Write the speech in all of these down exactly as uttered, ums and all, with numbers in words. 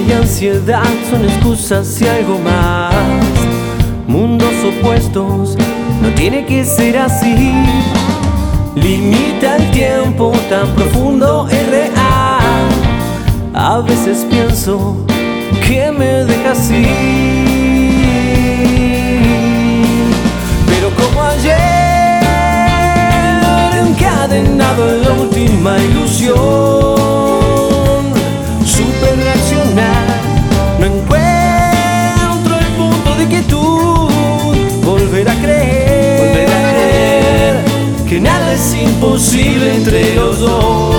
y ansiedad son excusas y algo más. Mundos opuestos, no tiene que ser así. Limita el tiempo, tan profundo es real. A veces pienso que me deja así, pero como ayer, encadenado en la última ilusión, supe reaccionar. No encuentro el punto de quietud, volver a creer, volver a creer que nada es imposible entre los dos.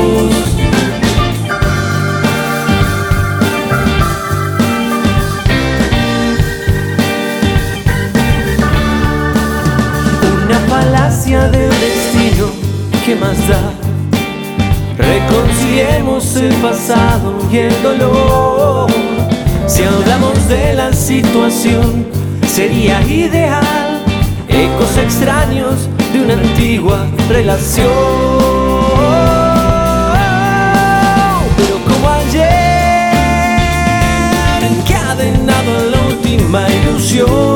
Falacia del destino, ¿qué más da? Reconciliemos el pasado y el dolor. Si hablamos de la situación, sería ideal ecos extraños de una antigua relación. Pero como ayer, encadenado en la última ilusión,